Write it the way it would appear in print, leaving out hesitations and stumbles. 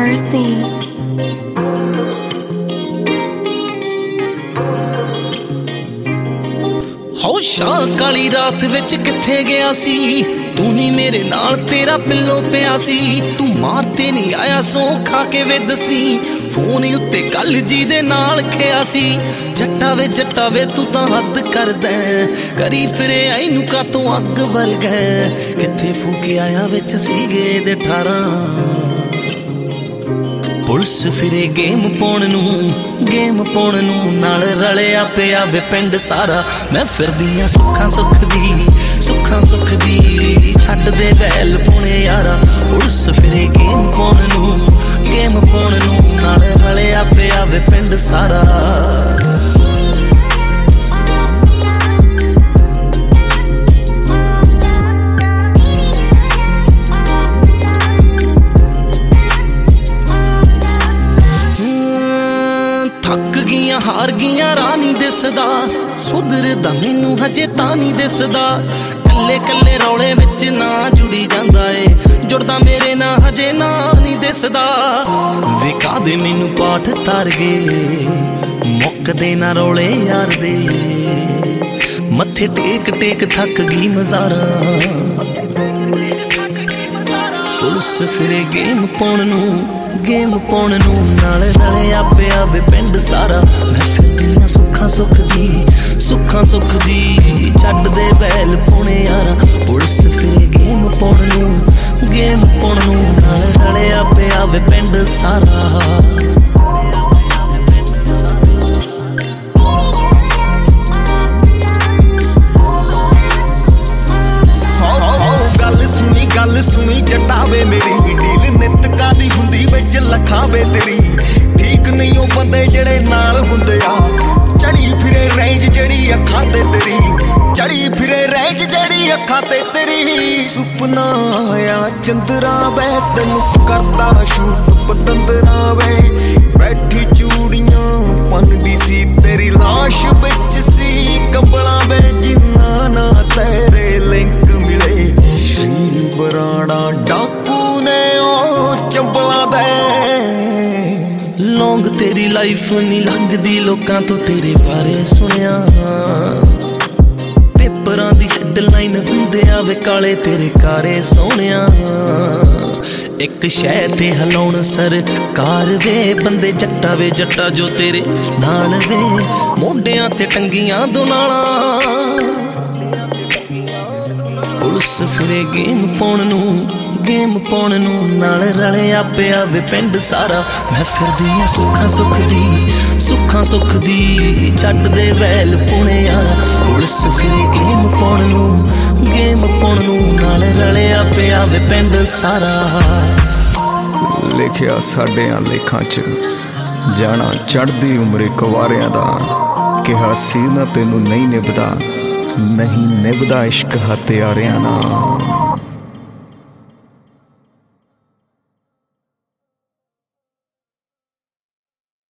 Mercy. ਹੋਸ਼ਾਂ ਕਾਲੀ ਰਾਤ ਵਿੱਚ ਕਿੱਥੇ ਗਿਆ ਸੀ ਤੂੰ ਨੀ ਮੇਰੇ ਨਾਲ ਤੇਰਾ ਪਿੱਲੋ ਪਿਆ ਸੀ ਤੂੰ ਮਾਰ ਤੇ ਨਹੀਂ ਆਇਆ ਸੌਂ ਖਾ ਕੇ ਵੇ ਦਸੀ ਫੋਨ ਉੱਤੇ ਕੱਲ ਜੀ ਦੇ ਨਾਲ ਖਿਆ ਸੀ ਜੱਟਾ ਵੇ ਤੂੰ ਤਾਂ ਹੱਦ ਕਰਦਾ ਕਰੀ ਫਿਰੇ ਐਨੂੰ ਕਾਤੋਂ ਅੱਗ ਵਰਗਾ ਕਿੱਥੇ ਫੂਕੇ ਆਇਆ ਵਿੱਚ ਸੀਗੇ ਦੇ 18 ਪੁਲਿਸ ਫਿਰੇ ਗੇਮ ਪਾਉਣ ਨੂੰ ਨਾਲ ਰਲਿਆ ਪਿਆ ਵੇ ਪਿੰਡ ਸਾਰਾ ਮੈਂ ਫਿਰਦੀ ਆ ਸੁੱਖਾਂ ਸੁੱਖ ਦੀ ਛੱਡ ਦੇ ਵੈਲ ਪੁਣੇ ਯਾਰਾ ਪੁਲਿਸ ਫਿਰੇ ਗੇਮ ਪਾਉਣ ਨੂੰ ਨਾਲ ਰਲਿਆ ਪਿਆ ਵੇ ਪਿੰਡ ਸਾਰਾ ਹਾਰ ਗਈਆਂ ਰਾਹ ਨੀ ਦਿਸਦਾ ਸੁਧਰਦਾ ਮੈਨੂੰ ਹਜੇ ਤਾਂ ਨੀ ਦਿਸਦਾ ਕੱਲੇ ਰੌਲੇ ਵਿੱਚ ਨਾ ਜੁੜੀ ਜਾਂਦਾ ਏ ਜੁੜਦਾ ਮੇਰੇ ਨਾਲ ਹਜੇ ਨਾ ਨੀ ਦਿਸਦਾ ਵਿਕਾ ਦੇ ਮੈਨੂੰ ਪਾਠ ਧਰ ਗਏ ਮੁੱਕਦੇ ਨਾ ਰੌਲੇ ਯਾਰ ਦੇ ਮੱਥੇ ਟੇਕ ਥੱਕ ਗਈ ਮਜ਼ਾਰਾ ਪੁਲਿਸ ਫਿਰੇ ਗੇਮ ਪਾਉਣ ਨੂੰ ਨਾਲ ਰਲਿਆ ਪਿਆ ਵੇ ਪਿੰਡ ਸਾਰਾ ਮੈਂ ਫਿਰਦੀ ਆ ਸੁੱਖਾਂ ਸੁੱਖ ਦੀ ਛੱਡ ਦੇ ਵੈਲ ਪੁਣੇ ਯਾਰਾ ਪੁਲਿਸ ਫਿਰੇ ਗੇਮ ਪਾਉਣ ਨੂੰ ਨਾਲ ਰਲਿਆ ਪਿਆ ਵੇ ਪਿੰਡ ਸਾਰਾ ਗੱਲ ਸੁਣੀ ਜੱਟਾ ਵੇ ਮੇਰੀ ਡੀਲ ਨਿੱਤ ਕਾਦੀ ਹੁੰਦੀ ਵਿੱਚ ਲੱਖਾਂ ਵੇ ਤੇਰੀ ਠੀਕ ਨਹੀਂ ਉਹ ਬੰਦੇ ਜਿਹੜੇ ਨਾਲ ਹੁੰਦੇ ਆ ਚੜੀ ਫਿਰੇ ਰੇਂਜ ਜਿਹੜੀ ਅੱਖਾਂ ਤੇ ਤੇਰੀ ਸੁਪਨਾ ਆ ਚੰਦਰਾ ਵੇ ਤੈਨੂੰ ਕਰਦਾ ਸ਼ੂਟ ਪਤੰਦਰਾ ਵੇ ਬੈਠੀ ਚੂੜੀਆਂ ਪੰਨਦੀ ਸੀ ਤੇਰੀ ਲਾਸ਼ ਵਿੱਚ ਸੀ ਕੰਬਲਾਂ ਵੇ ਜਿੰਨਾ ਨਾ ਤੇਰੇ ਲਿੰਕ ਮਿਲੇ ਸ਼੍ਰੀ ਬਰਾੜਾ ਡਾਕੂ ਨੇ ਉਹ ਚੰਬਲਾਂ ਦੇ ਲੌਂਗ ਤੇਰੀ ਲਾਈਫ ਨੀ ਲੰਘਦੀ ਲੋਕਾਂ ਤੋਂ ਤੇਰੇ ਬਾਰੇ ਸੁਣਿਆ ਪੇਪਰਾਂ ਦੀ ਹੈਡਲਾਈਨ ਹੁੰਦੇ ਆ ਵੇ ਕਾਲੇ ਤੇਰੇ ਕਾਰੇ ਸੋਹਣਿਆ ਇੱਕ ਸ਼ਹਿਰ ਤੇ ਹਲਾਉਣ ਸਰਕਾਰ ਵੇ ਬੰਦੇ ਜੱਟਾ ਜੋ ਤੇਰੇ ਨਾਲ ਵੇ ਮੋਢਿਆਂ ਤੇ ਟੰਗੀਆਂ ਦੁਨਾਲਾਂ ਪੁਲਿਸ ਫਿਰੇ ਗੇਮ ਪਾਉਣ ਨੂੰ ਨਾਲ ਰਲਿਆ ਪਿਆ ਵੇ ਪਿੰਡ ਸਾਰਾ ਮੈਂ ਫਿਰਦੀ ਆ ਸੁੱਖਾਂ ਸੁੱਖ ਦੀ ਛੱਡ ਦੇ ਵੈਲ ਪੁਣੇ ਯਾਰਾ ਪੁਲਿਸ ਫਿਰੇ ਗੇਮ ਪਾਉਣ ਨੂੰ ਨਾਲ ਰਲਿਆ ਪਿਆ ਵੇ ਪਿੰਡ ਸਾਰਾ ਲਿਖਿਆ ਸਾਡਿਆਂ ਲੇਖਾਂ 'ਚ ਜਾਣਾ ਚੜ੍ਹਦੀ ਉਮਰੇ ਕੁਵਾਰਿਆਂ ਦਾ ਕਿਹਾ ਸੀ ਨਾ ਤੈਨੂੰ ਨਹੀਂ ਨਿਭਦਾ ਇਸ਼ਕ ਹਥਿਆਰਿਆਂ ਨਾਲ